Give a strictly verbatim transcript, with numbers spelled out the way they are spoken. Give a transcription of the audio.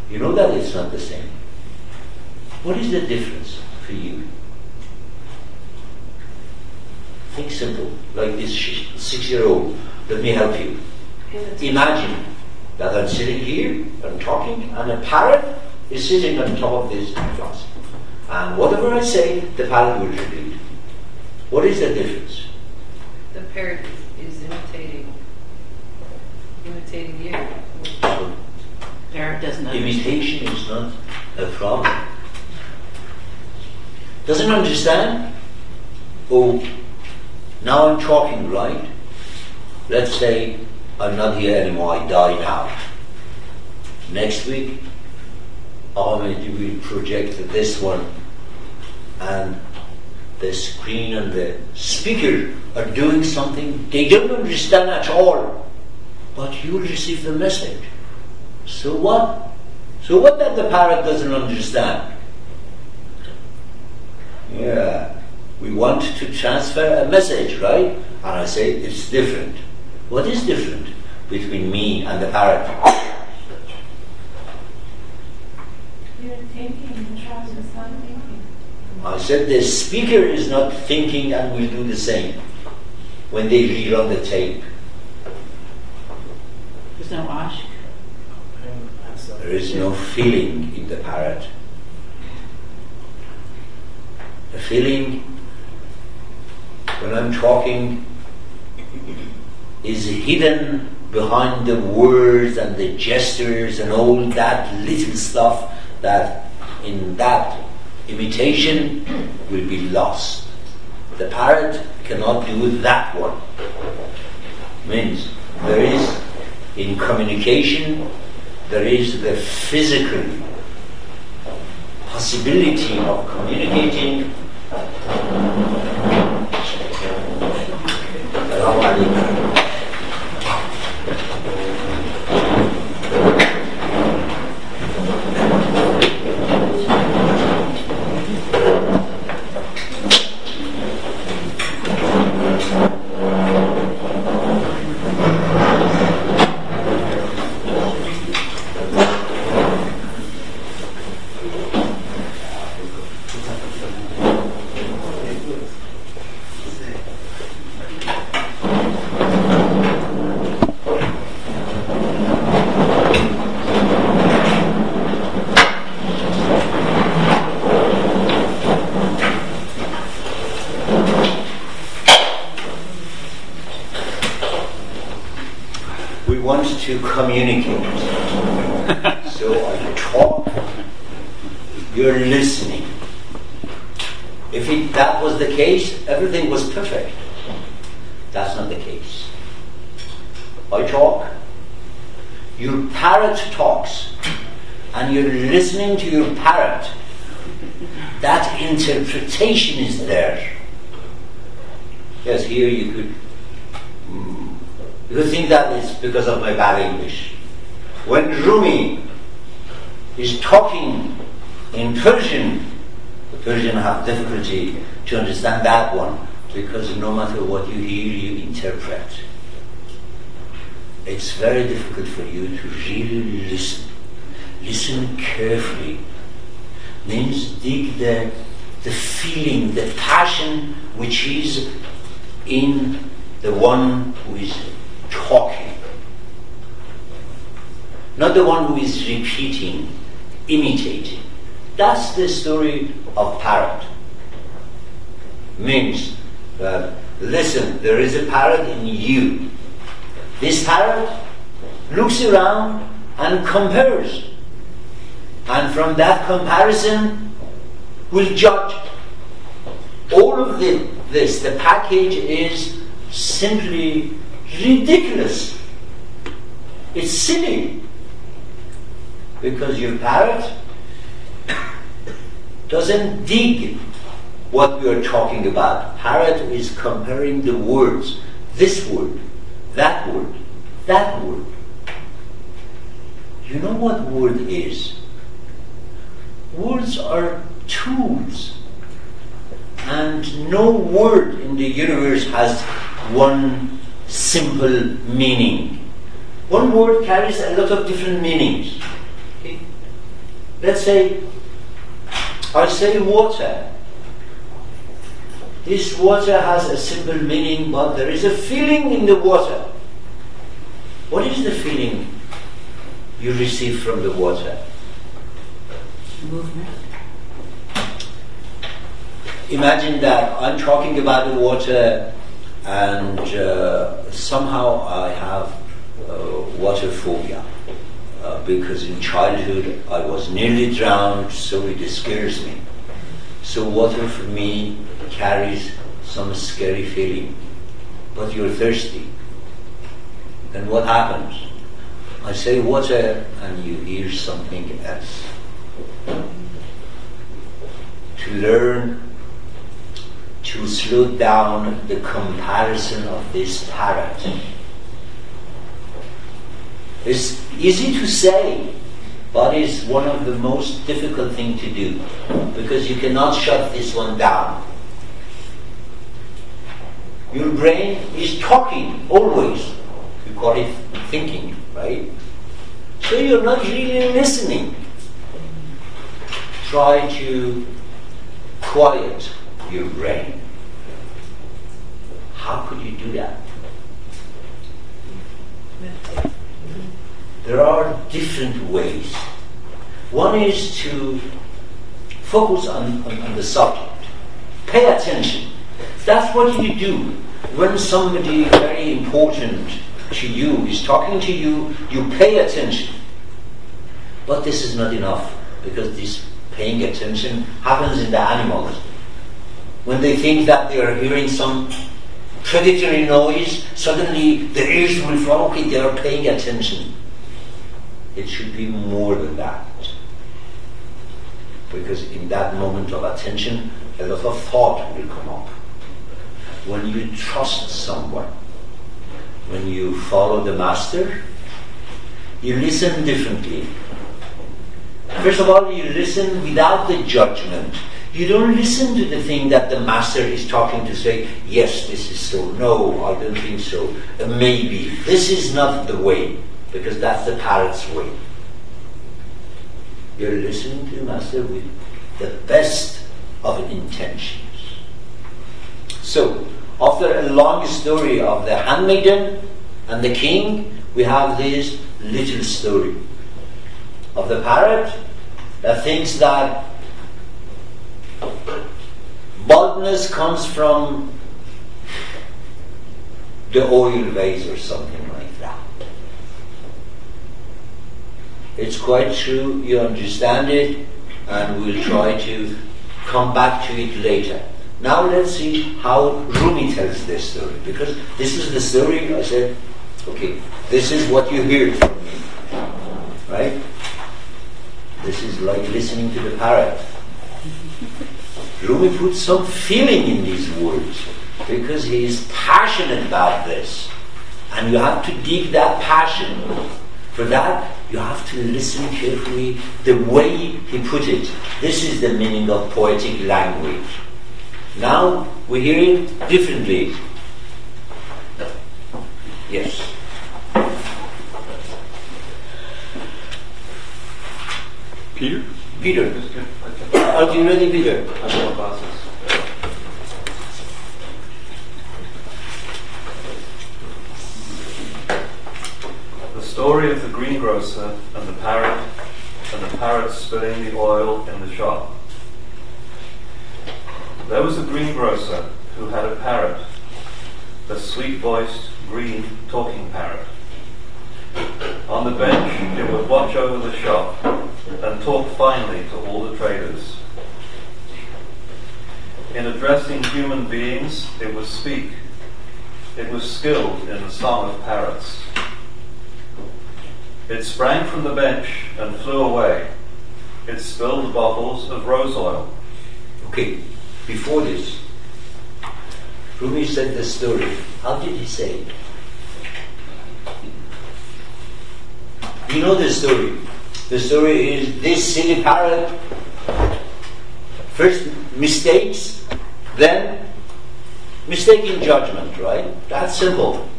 You know that it's not the same. What is the difference for you? Think simple, like this six-year-old. Let me help you. Imagine that I'm sitting here, I'm talking, and a parrot is sitting on top of this glass. And whatever I say, the parrot will repeat. What is the difference? The parrot is imitating, imitating you. So, parrot doesn't understand. Imitation is not a problem. Doesn't understand? Oh, now I'm talking, right? Let's say I'm not here anymore, I die now. Next week, Ahmed will project this one, and the screen and the speaker are doing something they don't understand at all, but you'll receive the message. So what? So what that the parrot doesn't understand? Yeah, we want to transfer a message, right? And I say it's different. What is different between me and the parrot? You're thinking, the child is not thinking. I said the speaker is not thinking and will do the same when they rerun the tape. There's no ash. There is no feeling in the parrot. The feeling when I'm talking is hidden behind the words and the gestures and all that little stuff that in that imitation will be lost. The parrot cannot do that one. Means there is in communication, there is the physical possibility of communicating. To communicate. So I talk, you're listening. If it, that was the case, everything was perfect. That's not the case. I talk, your parrot talks, and you're listening to your parrot. That interpretation is there. Yes, here you could You think that is because of my bad English. When Rumi is talking in Persian, the Persian have difficulty to understand that one because no matter what you hear, you interpret. It's very difficult for you to really listen. Listen carefully. Means dig the, the feeling, the passion which is in the one who is talking, not the one who is repeating, imitating. That's the story of parrot. Means that, listen, there is a parrot in you. This parrot looks around and compares, and from that comparison will judge. All of the, this, the package is simply ridiculous. It's silly. Because your parrot doesn't dig what we are talking about. Parrot is comparing the words. This word, that word, that word. You know what word is? Words are tools. And no word in the universe has one simple meaning. One word carries a lot of different meanings. Okay? let's say, I say water. This water has a simple meaning, but there is a feeling in the water. What is the feeling you receive from the water? Movement. Imagine that I'm talking about the water and uh, somehow I have uh, water phobia uh, because in childhood I was nearly drowned, so it scares me. So water for me carries some scary feeling. But you're thirsty. Then what happens? I say water and you hear something else. To learn to slow down the comparison of this parrot. It's easy to say, but it's one of the most difficult things to do because you cannot shut this one down. Your brain is talking always. You call it thinking, right? So you're not really listening. Try to quiet your brain. How could you do that? There are different ways. One is to focus on, on, on the subject. Pay attention. That's what you do. When somebody very important to you is talking to you, you pay attention. But this is not enough, because this paying attention happens in the animals. When they think that they are hearing some predatory noise, suddenly their ears will fall, okay, they are paying attention. It should be more than that. Because in that moment of attention, a lot of thought will come up. When you trust someone, when you follow the master, you listen differently. First of all, you listen without the judgment. You don't listen to the thing that the master is talking to say, yes, this is so, no, I don't think so, uh, maybe, this is not the way, because that's the parrot's way. You're listening to the master with the best of intentions. So, after a long story of the handmaiden and the king, we have this little story of the parrot that thinks that baldness comes from the oil vase or something like that. It's quite true, you understand it, and we'll try to come back to it later. Now let's see how Rumi tells this story, because this is the story. I said, okay, this is what you hear from me, right? This is like listening to the parrot. Rumi puts some feeling in these words because he is passionate about this, and you have to dig that passion. For that, you have to listen carefully the way he put it. This is the meaning of poetic language. Now we hear it differently. Yes. Peter? Peter. Are you ready, Peter? I've got glasses. The story of the greengrocer and the parrot, and the parrot spilling the oil in the shop. There was a greengrocer who had a parrot, a sweet-voiced, green, talking parrot. On the bench, it would watch over the shop and talk finely to all the traders. In addressing human beings, it would speak. It was skilled in the song of parrots. It sprang from the bench and flew away. It spilled the bottles of rose oil. Okay, before this, Rumi said the story. How did he say it? You know the story. The story is this silly parrot first mistakes, then mistaken judgment, right? That's simple.